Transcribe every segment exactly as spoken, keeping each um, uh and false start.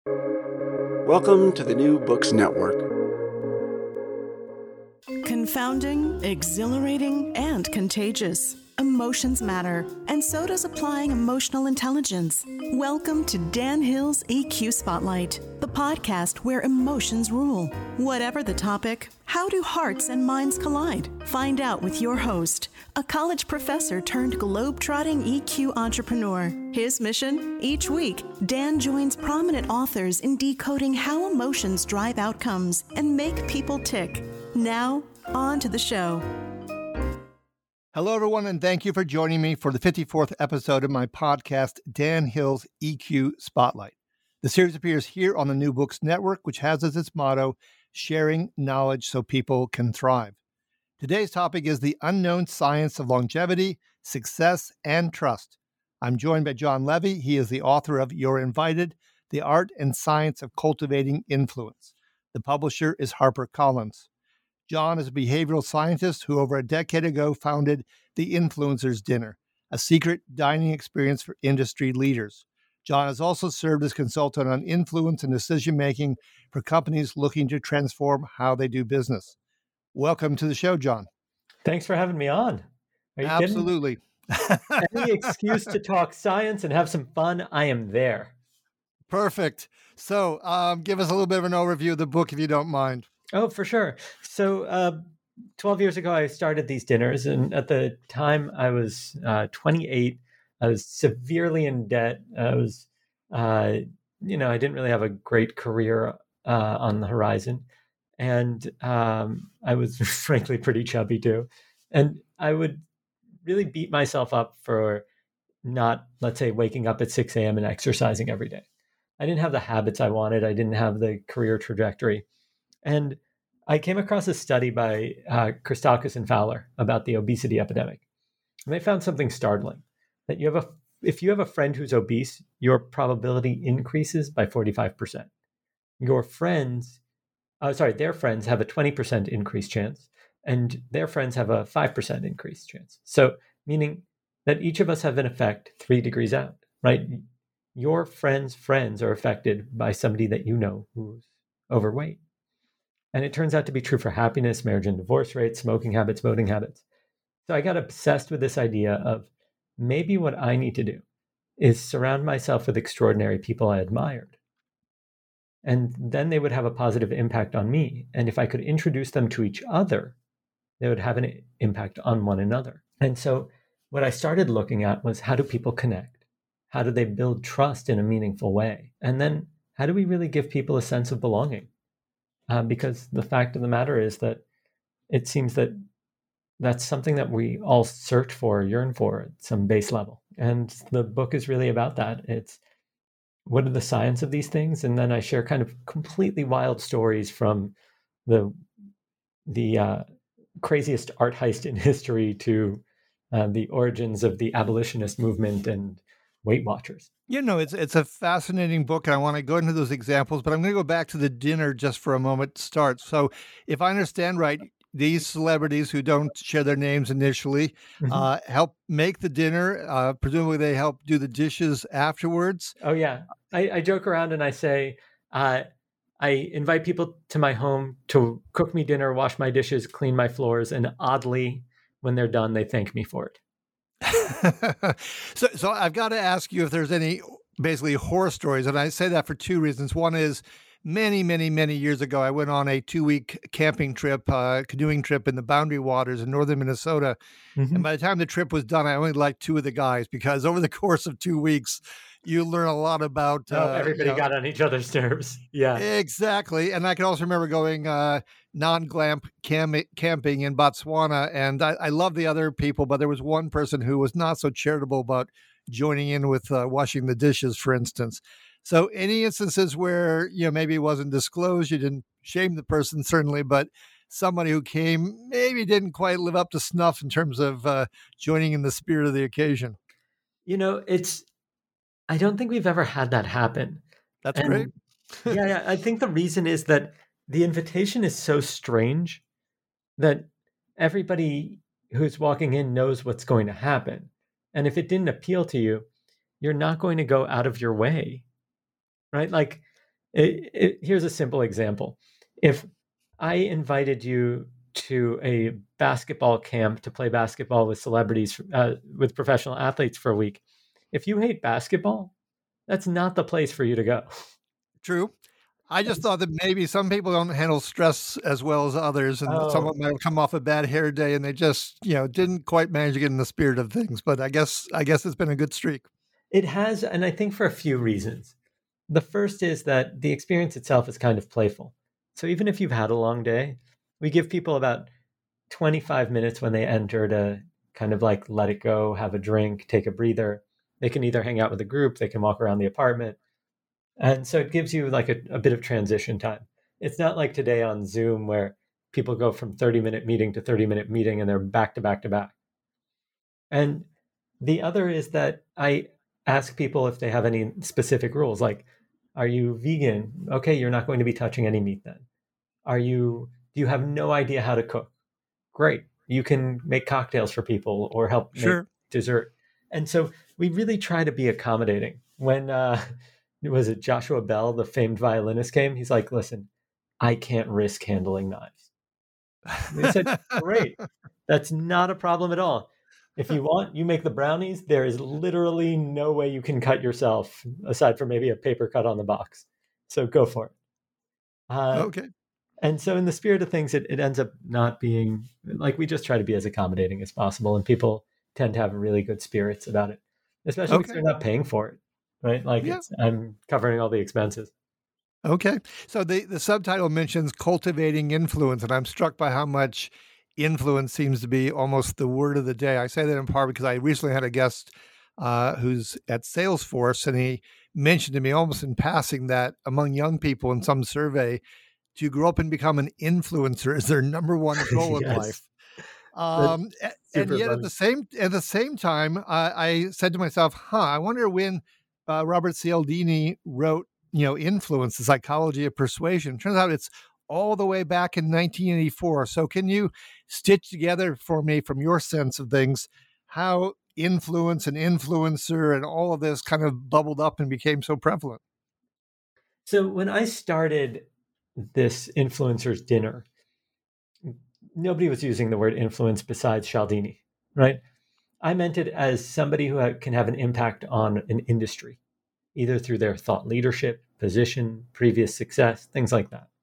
Welcome to the New Books Network. Confounding, exhilarating, and contagious. Emotions matter, and so does applying emotional intelligence. Welcome to Dan Hill's E Q Spotlight, the podcast where emotions rule. Whatever the topic, how do hearts and minds collide? Find out with your host, a college professor turned globe-trotting E Q entrepreneur. His mission? Each week, Dan joins prominent authors in decoding how emotions drive outcomes and make people tick. Now, on to the show. Hello, everyone, and thank you for joining me for the fifty-fourth episode of my podcast, Dan Hill's E Q Spotlight. The series appears here on the New Books Network, which has as its motto, sharing knowledge so people can thrive. Today's topic is the unknown science of longevity, success, and trust. I'm joined by John Levy. He is the author of You're Invited, The Art and Science of Cultivating Influence. The publisher is HarperCollins. John is a behavioral scientist who over a decade ago founded the Influencers Dinner, a secret dining experience for industry leaders. John has also served as consultant on influence and decision-making for companies looking to transform how they do business. Welcome to the show, John. Thanks for having me on. Are you Absolutely. Any excuse to talk science and have some fun, I am there. Perfect. So um, give us a little bit of an overview of the book, if you don't mind. Oh, for sure. So uh, twelve years ago, I started these dinners. And at the time, I was uh, twenty-eight. I was severely in debt. I was, uh, you know, I didn't really have a great career uh, on the horizon. And um, I was frankly pretty chubby too. And I would really beat myself up for not, let's say, waking up at six a.m. and exercising every day. I didn't have the habits I wanted. I didn't have the career trajectory. And I came across a study by uh, Christakis and Fowler about the obesity epidemic. And they found something startling, that you have a, if you have a friend who's obese, your probability increases by forty-five percent. Your friends, uh, sorry, their friends have a twenty percent increased chance, and their friends have a five percent increased chance. So meaning that each of us have an effect three degrees out, right? Your friends' friends are affected by somebody that you know who's overweight. And it turns out to be true for happiness, marriage and divorce rates, smoking habits, voting habits. So I got obsessed with this idea of maybe what I need to do is surround myself with extraordinary people I admired. And then they would have a positive impact on me. And if I could introduce them to each other, they would have an impact on one another. And so what I started looking at was, how do people connect? How do they build trust in a meaningful way? And then how do we really give people a sense of belonging? Uh, because the fact of the matter is that it seems that that's something that we all search for, yearn for at some base level. And the book is really about that. It's what are the science of these things? And then I share kind of completely wild stories from the the uh, craziest art heist in history to uh, the origins of the abolitionist movement and Weight Watchers. You know, it's it's a fascinating book, and I want to go into those examples, but I'm going to go back to the dinner just for a moment to start. So if I understand right, these celebrities who don't share their names initially mm-hmm. uh, help make the dinner. Uh, presumably they help do the dishes afterwards. Oh, yeah. I, I joke around and I say, uh, I invite people to my home to cook me dinner, wash my dishes, clean my floors, and oddly, when they're done, they thank me for it. so, so I've got to ask you if there's any basically horror stories. And I say that for two reasons. One is many, many, many years ago, I went on a two week camping trip, uh, canoeing trip in the Boundary Waters in northern Minnesota. Mm-hmm. And by the time the trip was done, I only liked two of the guys because over the course of two weeks, you learn a lot about... Oh, uh, everybody you know, got on each other's nerves. Yeah, exactly. And I can also remember going uh, non-glamp cam- camping in Botswana. And I, I love the other people, but there was one person who was not so charitable about joining in with uh, washing the dishes, for instance. So any instances where, you know, maybe it wasn't disclosed, you didn't shame the person, certainly, but somebody who came maybe didn't quite live up to snuff in terms of uh, joining in the spirit of the occasion. You know, it's... I don't think we've ever had that happen. That's and, great. yeah, yeah. I think the reason is that the invitation is so strange that everybody who's walking in knows what's going to happen. And if it didn't appeal to you, you're not going to go out of your way, right? Like It, it, here's a simple example. If I invited you to a basketball camp to play basketball with celebrities, uh, with professional athletes for a week, if you hate basketball, that's not the place for you to go. True. I just thought that maybe some people don't handle stress as well as others, and Oh, someone might have come off a bad hair day and they just, you know, didn't quite manage to get in the spirit of things. But I guess I guess it's been a good streak. it has, and I think for a few reasons. The first is that the experience itself is kind of playful. So even if you've had a long day, we give people about twenty-five minutes when they enter to kind of like let it go, have a drink, take a breather. They can either hang out with a group, they can walk around the apartment. And so it gives you like a, a bit of transition time. It's not like today on Zoom where people go from thirty minute meeting to thirty minute meeting and they're back to back to back. And the other is that I ask people if they have any specific rules, like, are you vegan? Okay, you're not going to be touching any meat then. Are you, do you have no idea how to cook? Great. You can make cocktails for people or help make Sure. dessert. And so we really try to be accommodating. When, uh, was it Joshua Bell, the famed violinist, came? He's like, listen, I can't risk handling knives. And we said, great. That's not a problem at all. If you want, you make the brownies. There is literally no way you can cut yourself aside from maybe a paper cut on the box. So go for it. Uh, Okay. and so in the spirit of things, it, it ends up not being like, we just try to be as accommodating as possible. And people tend to have really good spirits about it, especially because Okay. they're not paying for it, right? Like Yeah. it's, I'm covering all the expenses. Okay. So the, the subtitle mentions cultivating influence, and I'm struck by how much influence seems to be almost the word of the day. I say that in part because I recently had a guest uh, who's at Salesforce, and he mentioned to me almost in passing that among young people in some survey, to grow up and become an influencer is their number one goal in Yes. life. Um, a- and super yet at funny. the same at the same time, I, I said to myself, "Huh, I wonder when uh, Robert Cialdini wrote, you know, Influence: The Psychology of Persuasion." Turns out it's all the way back in nineteen eighty-four. So, can you stitch together for me, from your sense of things, how influence and influencer and all of this kind of bubbled up and became so prevalent? So when I started this influencers dinner, nobody was using the word influence besides Cialdini, right? I meant it as somebody who ha- can have an impact on an industry, either through their thought leadership, position, previous success, things like that.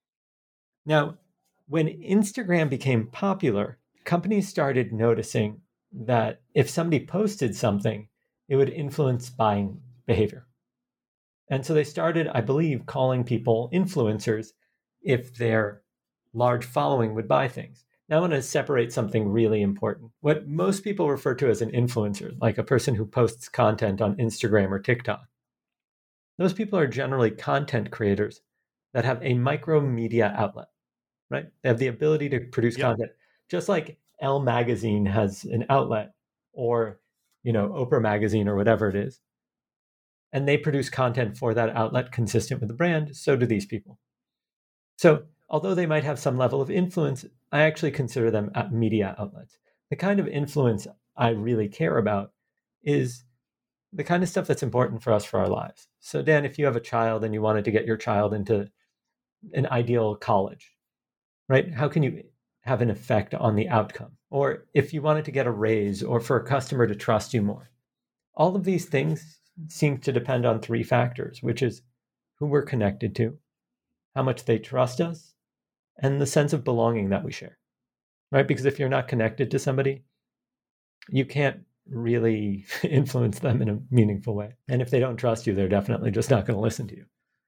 Now, when Instagram became popular, companies started noticing that if somebody posted something, it would influence buying behavior. And so they started, I believe, calling people influencers if their large following would buy things. Now I want to separate something really important. What most people refer to as an influencer, like a person who posts content on Instagram or TikTok, those people are generally content creators that have a micro media outlet, right? They have the ability to produce Yep. content, just like Elle Magazine has an outlet, or, you know, Oprah Magazine or whatever it is. And they produce content for that outlet consistent with the brand. So do these people. So although they might have some level of influence, I actually consider them at media outlets. The kind of influence I really care about is the kind of stuff that's important for us for our lives. So Dan, if you have a child and you wanted to get your child into an ideal college, right? How can you have an effect on the outcome? Or if you wanted to get a raise, or for a customer to trust you more, all of these things seem to depend on three factors, which is who we're connected to, how much they trust us, and the sense of belonging that we share, right? Because if you're not connected to somebody, you can't really influence them in a meaningful way. And if they don't trust you, they're definitely just not going to listen to you.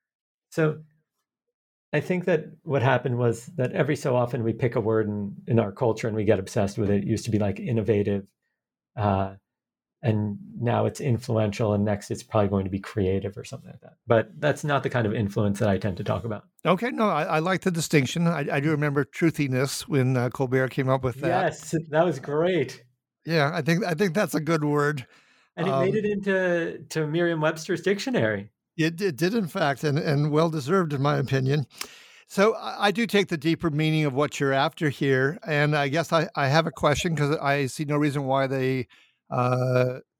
So I think that what happened was that every so often we pick a word in, in our culture and we get obsessed with it. It used to be like innovative, uh, and now it's influential, and next it's probably going to be creative or something like that. But that's not the kind of influence that I tend to talk about. Okay, no, I, I like the distinction. I, I do remember truthiness when uh, Colbert came up with that. Yes, that was great. Yeah, I think I think that's a good word. And it Um, made it into to Merriam-Webster's dictionary. It, it did, in fact, and, and well deserved, in my opinion. So I, I do take the deeper meaning of what you're after here, and I guess I, I have a question, because I see no reason why they, uh,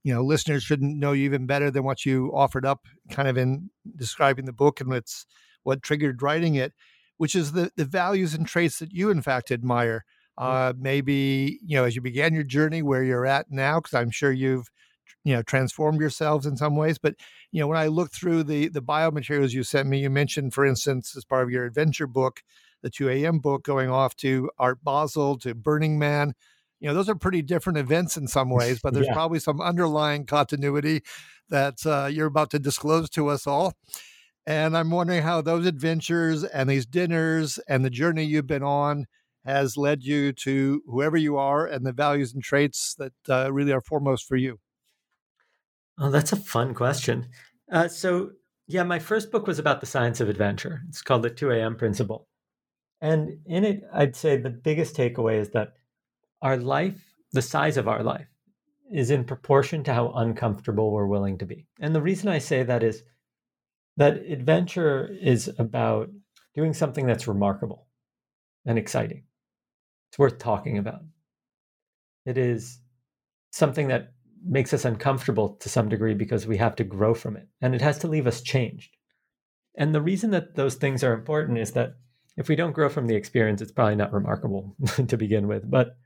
you know, listeners shouldn't know you even better than what you offered up kind of in describing the book and it's what triggered writing it, which is the, the values and traits that you, in fact, admire. Uh, maybe, you know, as you began your journey where you're at now, because I'm sure you've, you know, transformed yourselves in some ways. But, you know, when I look through the, the biomaterials you sent me, you mentioned, for instance, as part of your adventure book, the two a.m. book, going off to Art Basel, to Burning Man. You know, those are pretty different events in some ways, but there's Yeah. probably some underlying continuity that uh, you're about to disclose to us all. And I'm wondering how those adventures and these dinners and the journey you've been on has led you to whoever you are and the values and traits that uh, really are foremost for you. Oh, that's a fun question. Uh, so, yeah, my first book was about the science of adventure. It's called The two a.m. Principle. And in it, I'd say the biggest takeaway is that our life, the size of our life, is in proportion to how uncomfortable we're willing to be. And the reason I say that is that adventure is about doing something that's remarkable and exciting. It's worth talking about. It is something that makes us uncomfortable to some degree because we have to grow from it, and it has to leave us changed. And the reason that those things are important is that if we don't grow from the experience, it's probably not remarkable to begin with. But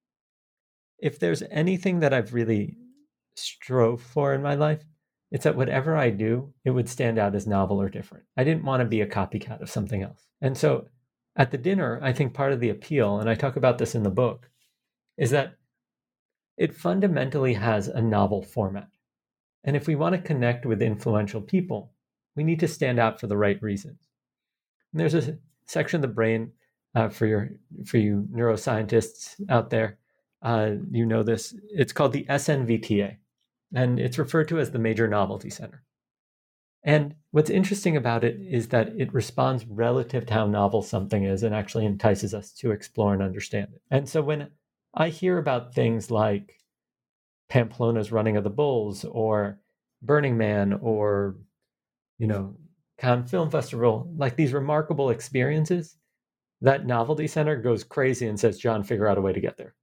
if there's anything that I've really strove for in my life, it's that whatever I do, it would stand out as novel or different. I didn't want to be a copycat of something else. And so at the dinner, I think part of the appeal, and I talk about this in the book, is that it fundamentally has a novel format. And if we want to connect with influential people, we need to stand out for the right reasons. And there's a section of the brain uh, for your for you neuroscientists out there. Uh, you know this. It's called the S N V T A, and it's referred to as the Major Novelty Center. And what's interesting about it is that it responds relative to how novel something is and actually entices us to explore and understand it. And so when I hear about things like Pamplona's Running of the Bulls or Burning Man or, you know, Cannes Film Festival, like these remarkable experiences, that Novelty Center goes crazy and says, John, figure out a way to get there.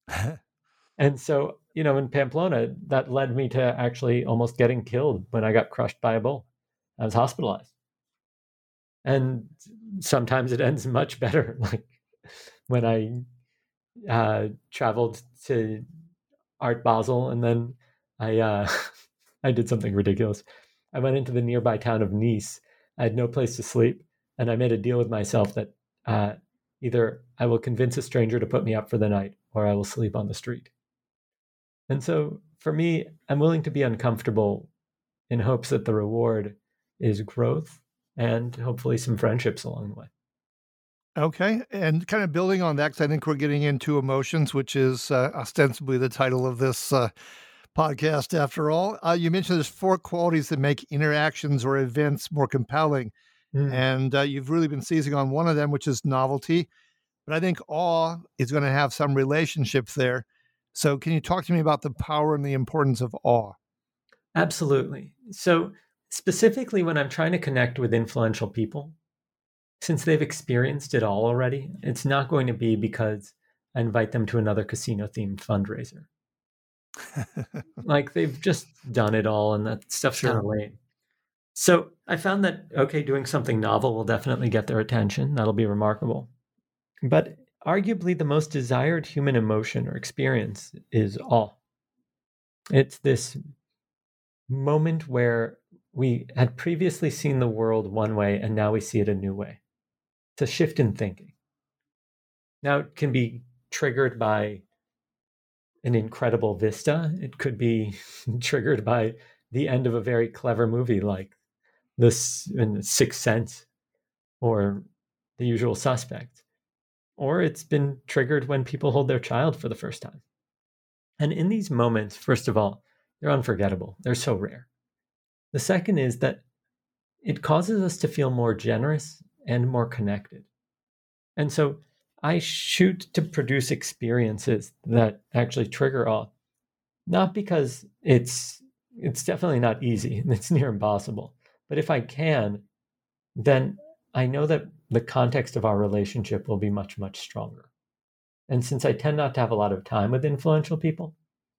And so, you know, in Pamplona, that led me to actually almost getting killed when I got crushed by a bull. I was hospitalized. And sometimes it ends much better. Like when I uh, traveled to Art Basel, and then I uh, I did something ridiculous. I went into the nearby town of Nice. I had no place to sleep, and I made a deal with myself that uh, either I will convince a stranger to put me up for the night, or I will sleep on the street. And so for me, I'm willing to be uncomfortable in hopes that the reward is growth and hopefully some friendships along the way. Okay. And kind of building on that, because I think we're getting into emotions, which is uh, ostensibly the title of this uh, podcast after all. Uh, you mentioned there's four qualities that make interactions or events more compelling. Mm. And uh, you've really been seizing on one of them, which is novelty. But I think awe is going to have some relationships there. So can you talk to me about the power and the importance of awe? Absolutely. So specifically when I'm trying to connect with influential people, since they've experienced it all already, it's not going to be because I invite them to another casino-themed fundraiser. Like they've just done it all and that stuff's Sure. kind of lame. So I found that, okay, doing something novel will definitely get their attention. That'll be remarkable. But arguably the most desired human emotion or experience is awe. It's this moment where we had previously seen the world one way and now we see it a new way. It's a shift in thinking. Now it can be triggered by an incredible vista. It could be triggered by the end of a very clever movie like this in Sixth Sense or The Usual Suspects. Or it's been triggered when people hold their child for the first time. And in these moments, first of all, they're unforgettable. They're so rare. The second is that it causes us to feel more generous and more connected. And so I shoot to produce experiences that actually trigger awe, not because it's it's definitely not easy. It's near impossible. But if I can, then I know that the context of our relationship will be much, much stronger. And since I tend not to have a lot of time with influential people,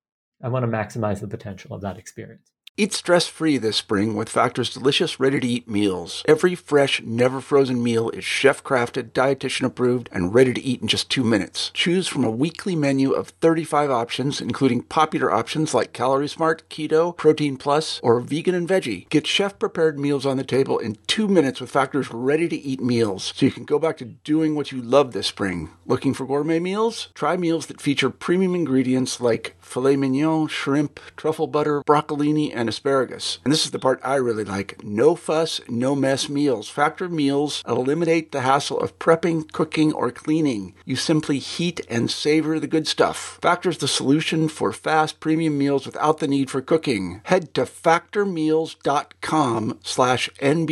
I want to maximize the potential of that experience. Eat stress-free this spring with Factor's delicious, ready-to-eat meals. Every fresh, never-frozen meal is chef-crafted, dietitian-approved, and ready to eat in just two minutes. Choose from a weekly menu of thirty-five options, including popular options like Calorie Smart, Keto, Protein Plus, or Vegan and Veggie. Get chef-prepared meals on the table in two minutes with Factor's ready-to-eat meals, so you can go back to doing what you love this spring. Looking for gourmet meals? Try meals that feature premium ingredients like filet mignon, shrimp, truffle butter, broccolini, and asparagus. And this is the part I really like. No fuss, no mess meals. Factor meals eliminate the hassle of prepping, cooking, or cleaning. You simply heat and savor the good stuff. Factor's the solution for fast premium meals without the need for cooking. Head to factormeals.com slash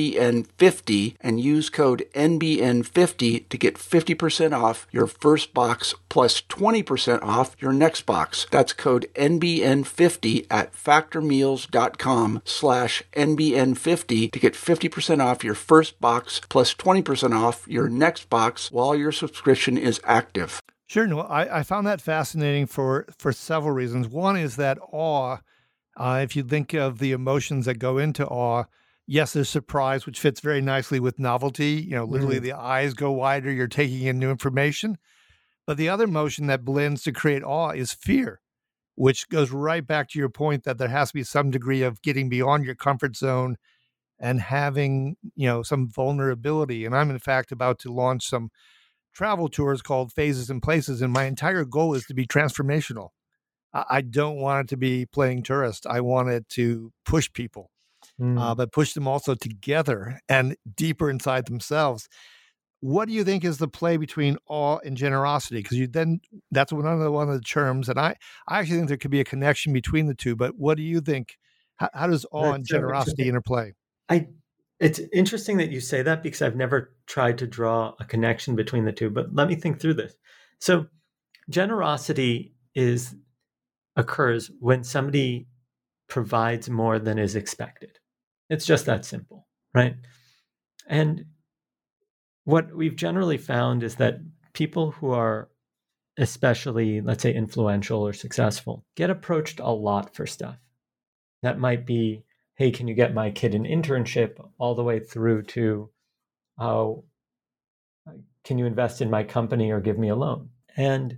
NBN50 and use code N B N fifty to get fifty percent off your first box plus twenty percent off your next box. That's code N B N fifty at factormeals.com slash N B N fifty to get fifty percent off your first box plus twenty percent off your next box while your subscription is active. Sure. No, I, I found that fascinating for, for several reasons. One is that awe, uh, if you think of the emotions that go into awe, yes, there's surprise, which fits very nicely with novelty. You know, literally mm. the eyes go wider, you're taking in new information. But the other emotion that blends to create awe is fear, which goes right back to your point that there has to be some degree of getting beyond your comfort zone and having, you know, some vulnerability. And I'm in fact about to launch some travel tours called Phases and Places. And my entire goal is to be transformational. I, I don't want it to be playing tourist. I want it to push people, mm. uh, but push them also together and deeper inside themselves. What do you think is the play between awe and generosity? Because you then that's one of the one of the terms, and I, I actually think there could be a connection between the two. But what do you think? How, how does awe that's and generosity so interplay? I it's interesting that you say that because I've never tried to draw a connection between the two. But let me think through this. So, generosity is occurs when somebody provides more than is expected. It's just that simple, right? And what we've generally found is that people who are especially, let's say, influential or successful get approached a lot for stuff. That might be, hey, can you get my kid an internship, all the way through to, oh, can you invest in my company or give me a loan? And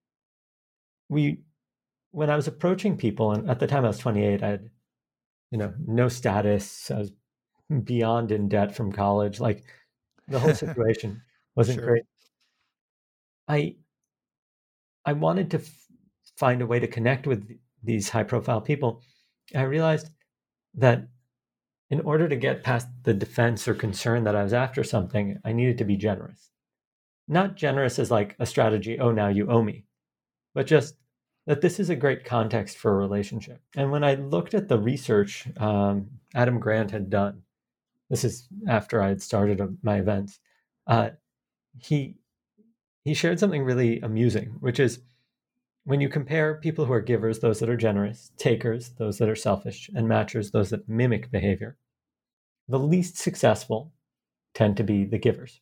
we, when I was approaching people, and at the time I was twenty-eight, I had, you know, no status. I was beyond in debt from college. Like, the whole situation wasn't Sure. great. I I wanted to f- find a way to connect with these high-profile people. I realized that in order to get past the defense or concern that I was after something, I needed to be generous. Not generous as like a strategy, oh, now you owe me, but just that this is a great context for a relationship. And when I looked at the research um, Adam Grant had done, this is after I had started a, my events, uh, he he shared something really amusing, which is when you compare people who are givers, those that are generous, takers, those that are selfish, and matchers, those that mimic behavior, the least successful tend to be the givers.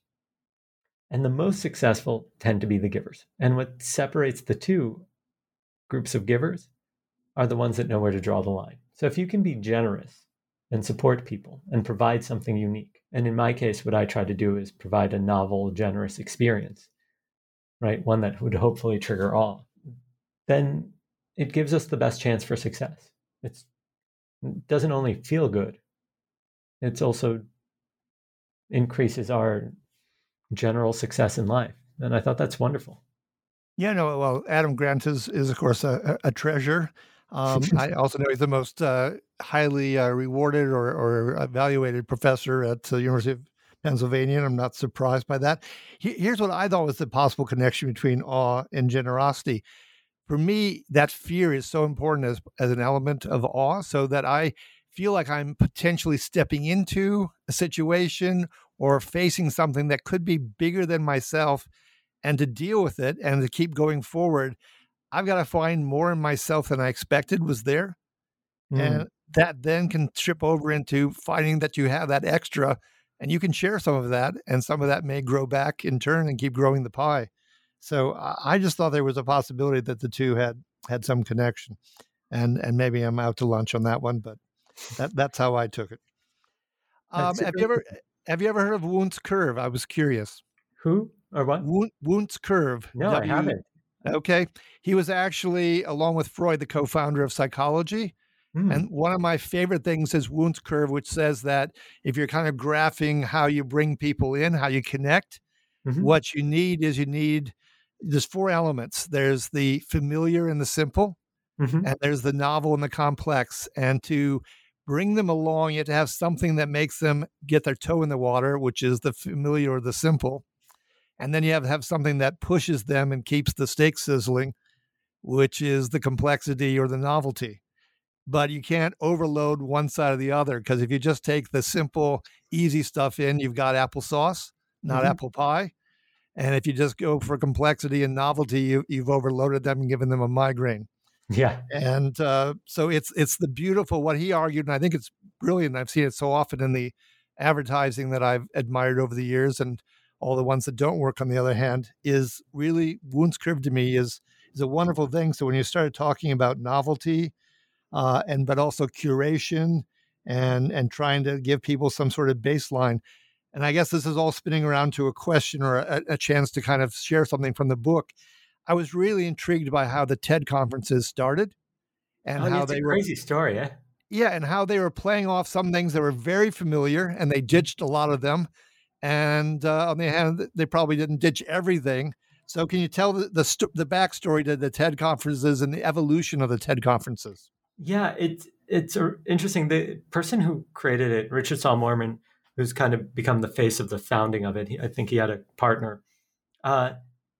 And the most successful tend to be the givers. And what separates the two groups of givers are the ones that know where to draw the line. So if you can be generous and support people and provide something unique, and in my case, what I try to do is provide a novel, generous experience, right? One that would hopefully trigger awe, then it gives us the best chance for success. It's, it doesn't only feel good, it's also increases our general success in life. And I thought that's wonderful. Yeah, no, well, Adam Grant is, is of course, a, a treasure. Um, I also know he's the most uh, highly uh, rewarded or, or evaluated professor at the University of Pennsylvania, and I'm not surprised by that. He, here's what I thought was the possible connection between awe and generosity. For me, that fear is so important as, as an element of awe, so that I feel like I'm potentially stepping into a situation or facing something that could be bigger than myself, and to deal with it and to keep going forward, I've got to find more in myself than I expected was there. Mm. And that then can trip over into finding that you have that extra and you can share some of that, and some of that may grow back in turn and keep growing the pie. So I just thought there was a possibility that the two had, had some connection. and and maybe I'm out to lunch on that one, but that that's how I took it. Um, That's have you super. ever have you ever heard of Wundt's curve? I was curious. Who or what? Wundt, Wundt's curve. No, I W. haven't. Okay, he was actually, along with Freud, the co-founder of psychology. Hmm. And one of my favorite things is Wundt's curve, which says that if you're kind of graphing how you bring people in, how you connect, Mhm. what you need is you need there's four elements. There's the familiar and the simple, Mhm. and there's the novel and the complex. And to bring them along, you have to have something that makes them get their toe in the water, which is the familiar or the simple. And then you have to have something that pushes them and keeps the steak sizzling, which is the complexity or the novelty. But you can't overload one side or the other, because if you just take the simple, easy stuff in, you've got applesauce, not Mhm. apple pie. And if you just go for complexity and novelty, you, you've overloaded them and given them a migraine. Yeah. And uh, so it's it's the beautiful, what he argued, and I think it's brilliant. I've seen it so often in the advertising that I've admired over the years, and all the ones that don't work, on the other hand, is really Wundt's curve to me is is a wonderful thing. So when you started talking about novelty, uh, and but also curation and and trying to give people some sort of baseline, and I guess this is all spinning around to a question or a, a chance to kind of share something from the book. I was really intrigued by how the TED conferences started and Oh, yeah, how it's a they were, crazy story, eh? yeah, and how they were playing off some things that were very familiar, and they ditched a lot of them. And uh, on the other hand, they probably didn't ditch everything. So, can you tell the the, st- the backstory to the TED conferences and the evolution of the TED conferences? Yeah, it's it's a, interesting. The person who created it, Richard Saul Mormon, who's kind of become the face of the founding of it, he, I think he had a partner, uh,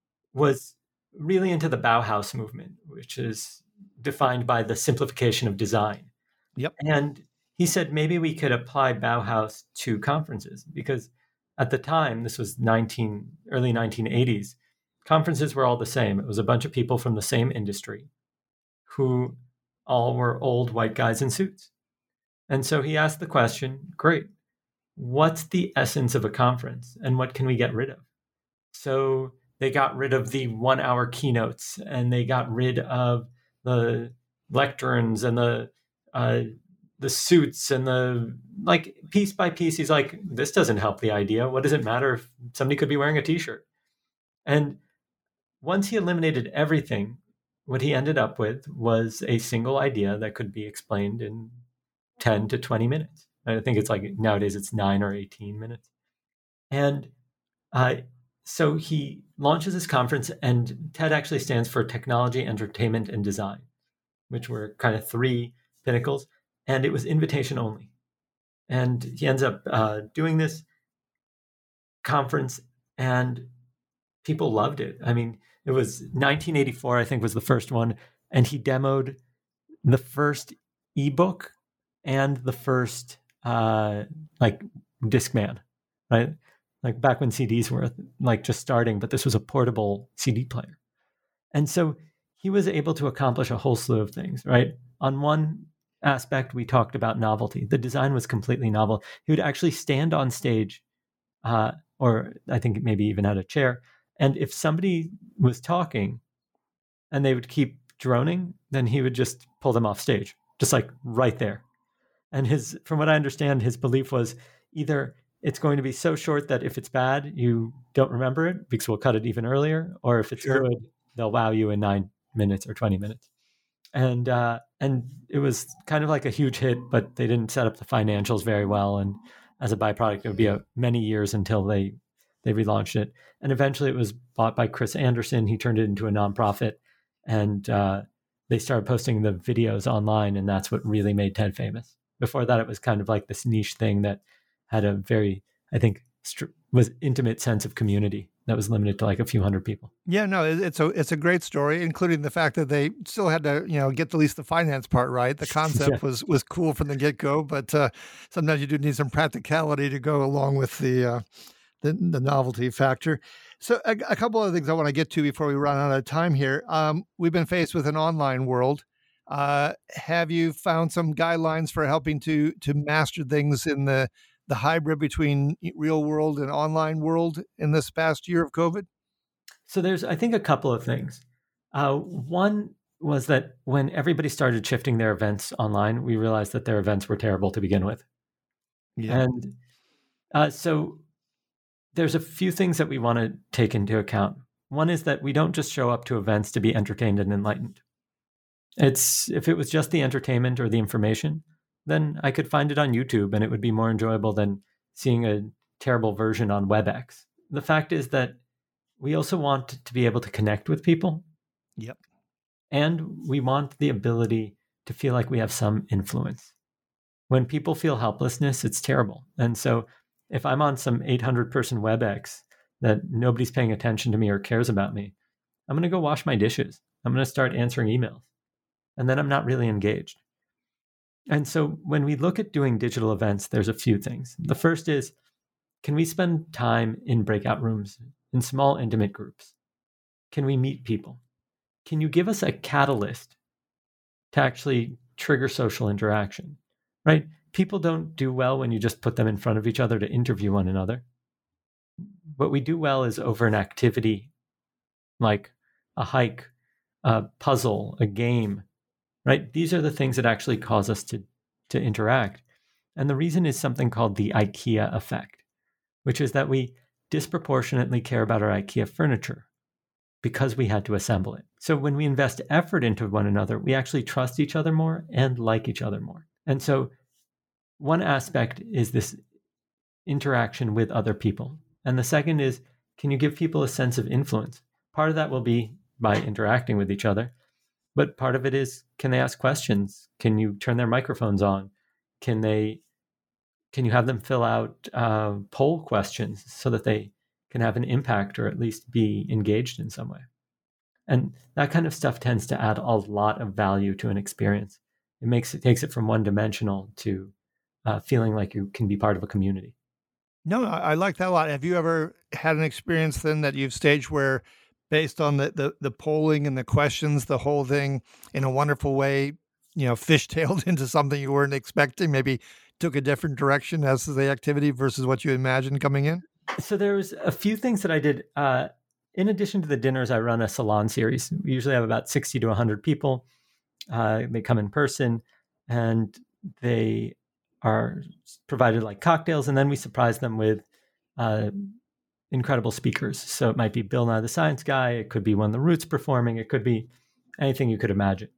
was really into the Bauhaus movement, which is defined by the simplification of design. Yep. And he said maybe we could apply Bauhaus to conferences, because at the time, this was nineteen early nineteen eighties, conferences were all the same. It was a bunch of people from the same industry who all were old white guys in suits. And so he asked the question, great, what's the essence of a conference and what can we get rid of? So they got rid of the one hour keynotes, and they got rid of the lecterns and the uh, the suits and the, like, piece by piece. He's like, this doesn't help the idea. What does it matter if somebody could be wearing a t-shirt? And once he eliminated everything, what he ended up with was a single idea that could be explained in ten to twenty minutes. I think it's like nowadays it's nine or eighteen minutes. And uh, so he launches this conference, and TED actually stands for Technology, Entertainment, and Design, which were kind of three pinnacles. And it was invitation only. And he ends up uh, doing this conference, and people loved it. I mean, it was nineteen eighty-four, I think, was the first one. And he demoed the first ebook and the first uh, like Discman, right? Like back when C Ds were like just starting, but this was a portable C D player. And so he was able to accomplish a whole slew of things, right? On one aspect, we talked about novelty. The design was completely novel. He would actually stand on stage, uh, or I think maybe even had a chair. And if somebody was talking and they would keep droning, then he would just pull them off stage, just like right there. And his, from what I understand, his belief was either it's going to be so short that if it's bad, you don't remember it because we'll cut it even earlier, or if it's Sure. good, they'll wow you in nine minutes or twenty minutes. And uh, and it was kind of like a huge hit, but they didn't set up the financials very well. And as a byproduct, it would be a, many years until they they relaunched it. And eventually, it was bought by Chris Anderson. He turned it into a nonprofit, and uh, they started posting the videos online, and that's what really made TED famous. Before that, it was kind of like this niche thing that had a very, I think, st- was intimate sense of community that was limited to like a few hundred people. Yeah, no, it- it's a it's a great story, including the fact that they still had to, you know, get at least the finance part right. The concept Yeah. was was cool from the get go, but uh, sometimes you do need some practicality to go along with the uh, the, the novelty factor. So a, a couple of things I want to get to before we run out of time here. Um, we've been faced with an online world. Uh, have you found some guidelines for helping to to master things in the the hybrid between real world and online world in this past year of COVID? So there's, I think, a couple of things. Uh, one was that when everybody started shifting their events online, we realized that their events were terrible to begin with. Yeah. And uh, so there's a few things that we want to take into account. One is that we don't just show up to events to be entertained and enlightened. It's if it was just the entertainment or the information, then I could find it on YouTube and it would be more enjoyable than seeing a terrible version on WebEx. The fact is that we also want to be able to connect with people. Yep. And we want the ability to feel like we have some influence. When people feel helplessness, it's terrible. And so if I'm on some eight hundred person WebEx that nobody's paying attention to me or cares about me, I'm going to go wash my dishes. I'm going to start answering emails. And then I'm not really engaged. And so when we look at doing digital events, there's a few things. The first is, can we spend time in breakout rooms, in small, intimate groups? Can we meet people? Can you give us a catalyst to actually trigger social interaction, right? People don't do well when you just put them in front of each other to interview one another. What we do well is over an activity like a hike, a puzzle, a game, right? These are the things that actually cause us to, to interact. And the reason is something called the IKEA effect, which is that we disproportionately care about our IKEA furniture because we had to assemble it. So when we invest effort into one another, we actually trust each other more and like each other more. And so one aspect is this interaction with other people. And the second is, can you give people a sense of influence? Part of that will be by interacting with each other. But part of it is, can they ask questions? Can you turn their microphones on? Can they, can you have them fill out uh, poll questions so that they can have an impact or at least be engaged in some way? And that kind of stuff tends to add a lot of value to an experience. It makes it takes it from one dimensional to uh, feeling like you can be part of a community. No, I, I like that a lot. Have you ever had an experience then that you've staged where, based on the, the, the polling and the questions, the whole thing in a wonderful way, you know, fishtailed into something you weren't expecting, maybe took a different direction as to the activity versus what you imagined coming in? So there was a few things that I did. Uh, in addition to the dinners, I run a salon series. We usually have about sixty to one hundred people. Uh, they come in person and they are provided like cocktails, and then we surprise them with uh, incredible speakers. So it might be Bill Nye the Science Guy. It could be one of the Roots performing. It could be anything you could imagine.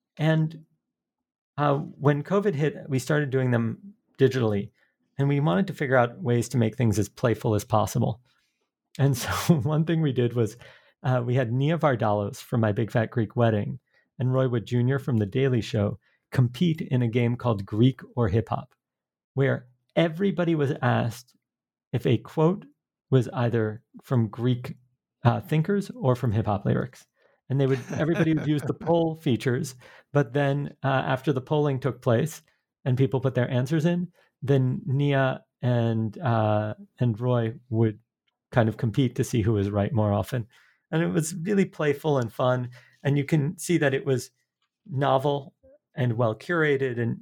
And uh, when COVID hit, we started doing them digitally, and we wanted to figure out ways to make things as playful as possible. And so one thing we did was uh, we had Nia Vardalos from My Big Fat Greek Wedding and Roy Wood Junior from The Daily Show compete in a game called Greek or Hip Hop, where everybody was asked if a quote was either from Greek uh, thinkers or from hip hop lyrics. And they would everybody would use the poll features, but then uh, after the polling took place and people put their answers in, then Nia and uh, and Roy would kind of compete to see who was right more often. And it was really playful and fun. And you can see that it was novel and well curated. And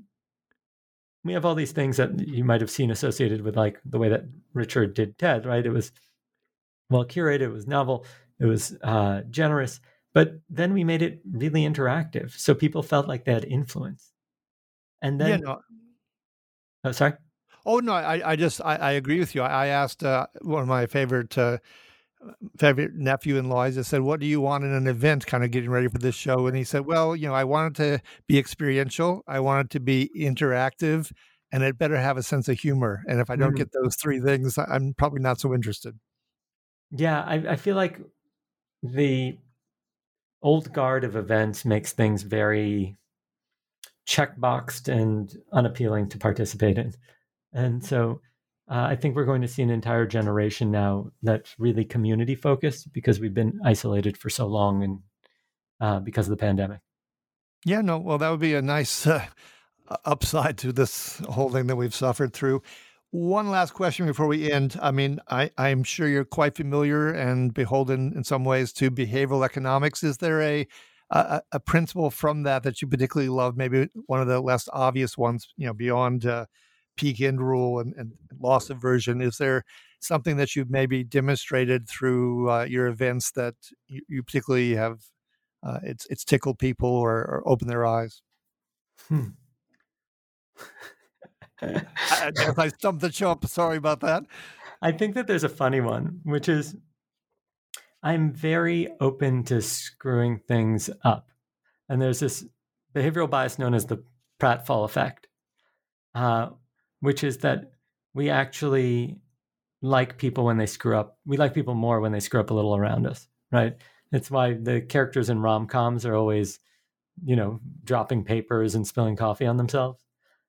we have all these things that you might have seen associated with like the way that Richard did TED, right? It was well curated, it was novel, it was uh, generous, but then we made it really interactive. So people felt like they had influence. And then, Yeah, no. oh, sorry. Oh, no, I, I just, I, I agree with you. I asked uh, one of my favorite, uh, favorite nephew-in-laws, I said, what do you want in an event kind of getting ready for this show? And he said, well, you know, I want it to be experiential. I want it to be interactive, and it better have a sense of humor. And if I don't mm. get those three things, I'm probably not so interested. Yeah, I, I feel like the old guard of events makes things very checkboxed and unappealing to participate in. And so uh, I think we're going to see an entire generation now that's really community focused because we've been isolated for so long and uh, because of the pandemic. Yeah, no, well, that would be a nice uh, upside to this whole thing that we've suffered through. One last question before we end. I mean, I, I'm sure you're quite familiar and beholden in some ways to behavioral economics. Is there a, a, a principle from that that you particularly love? Maybe one of the less obvious ones, you know, beyond uh, peak end rule and, and loss aversion. Is there something that you've maybe demonstrated through uh, your events that you, you particularly have uh, it's it's tickled people or, or opened their eyes. Hmm. I, I guess I stumped the chump. Sorry about that. I think that there's a funny one, which is I'm very open to screwing things up. And there's this behavioral bias known as the pratfall effect, uh, which is that we actually like people when they screw up. We like people more when they screw up a little around us, right? It's why the characters in rom-coms are always, you know, dropping papers and spilling coffee on themselves.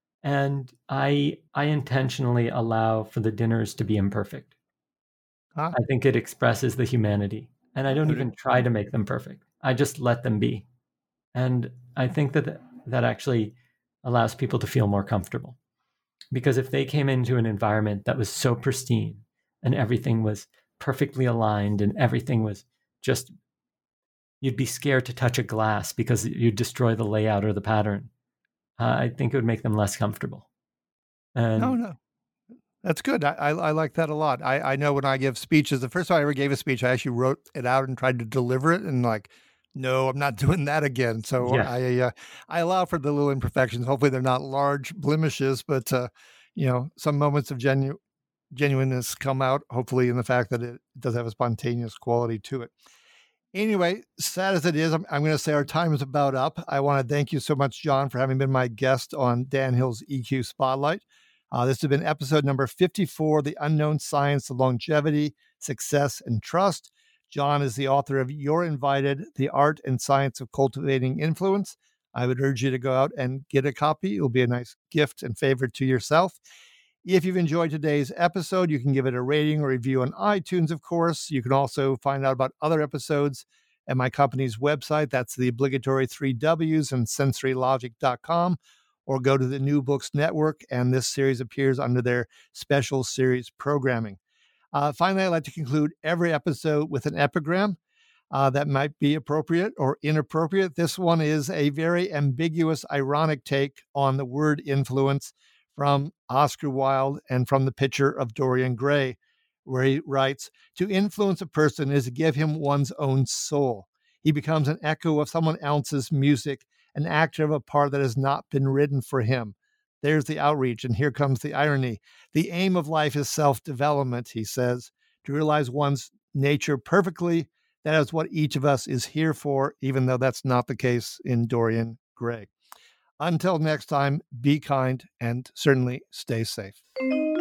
And I I intentionally allow for the dinners to be imperfect. Huh? I think it expresses the humanity. And I don't even try to make them perfect. I just let them be. And I think that that actually allows people to feel more comfortable. Because if they came into an environment that was so pristine and everything was perfectly aligned and everything was just, you'd be scared to touch a glass because you'd destroy the layout or the pattern. Uh, I think it would make them less comfortable. And no, no. That's good. I, I, I like that a lot. I, I know when I give speeches, the first time I ever gave a speech, I actually wrote it out and tried to deliver it. And like, no, I'm not doing that again. So yeah. I uh, I allow for the little imperfections. Hopefully they're not large blemishes, but, uh, you know, some moments of genu- genuineness come out, hopefully in the fact that it does have a spontaneous quality to it. Anyway, sad as it is, I'm, I'm going to say our time is about up. I want to thank you so much, John, for having been my guest on Dan Hill's E Q Spotlight. Uh, this has been episode number fifty-four, The Unknown Science of Longevity, Success, and Trust. John is the author of You're Invited, The Art and Science of Cultivating Influence. I would urge you to go out and get a copy. It will be a nice gift and favor to yourself. If you've enjoyed today's episode, you can give it a rating or review on iTunes, of course. You can also find out about other episodes at my company's website. That's the obligatory three W's and sensory logic dot com. Or go to the New Books Network, and this series appears under their special series programming. Uh, finally, I'd like to conclude every episode with an epigram uh, that might be appropriate or inappropriate. This one is a very ambiguous, ironic take on the word influence from Oscar Wilde and from The Picture of Dorian Gray, where he writes, "To influence a person is to give him one's own soul. He becomes an echo of someone else's music, an actor of a part that has not been written for him." There's the outreach, and here comes the irony. The aim of life is self-development, he says, to realize one's nature perfectly. That is what each of us is here for, even though that's not the case in Dorian Gray. Until next time, be kind and certainly stay safe.